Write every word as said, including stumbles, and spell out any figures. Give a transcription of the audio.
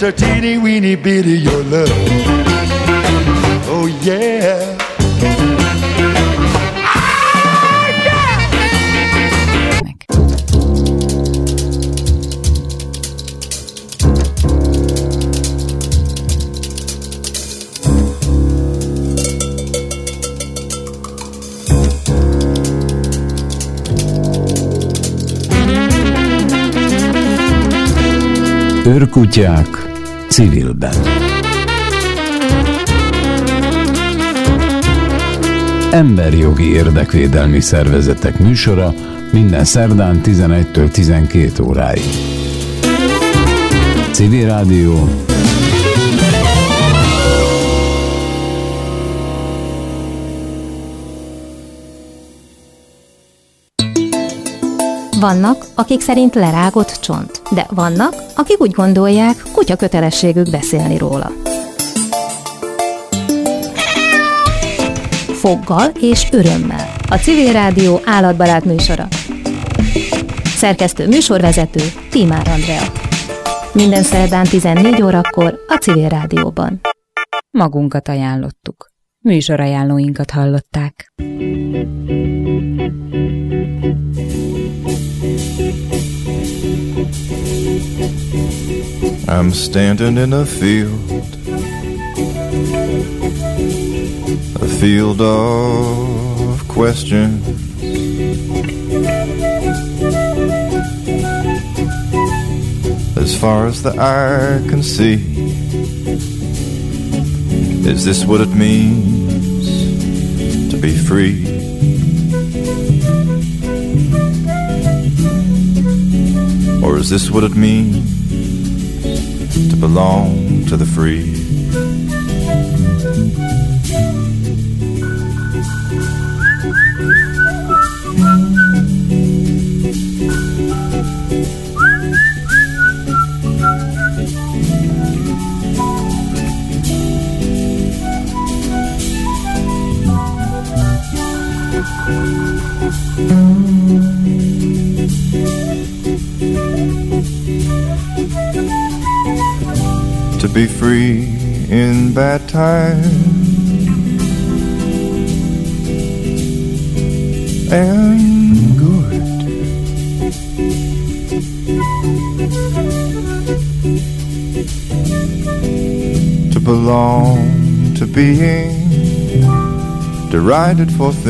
just a teeny weeny bit of your love. Oh yeah. Őrkutyák civilben. Emberjogi érdekvédelmi szervezetek műsora minden szerdán tizenegytől tizenkét óráig. Civil Rádió. Vannak, akik szerint lerágott csont, de vannak, akik úgy gondolják, kutya kötelességük beszélni róla. Foggal és örömmel. A Civil Rádió állatbarát műsora. Szerkesztő műsorvezető Tímár Andrea. Minden szerdán tizennégy órakor a Civil Rádióban. Magunkat ajánlottuk. Műsorajánlóinkat hallották. I'm standing in a field, a field of questions. As far as the eye can see, is this what it means to be free? Or is this what it means to belong to the free? To be free in bad times and good, to belong to being derided for things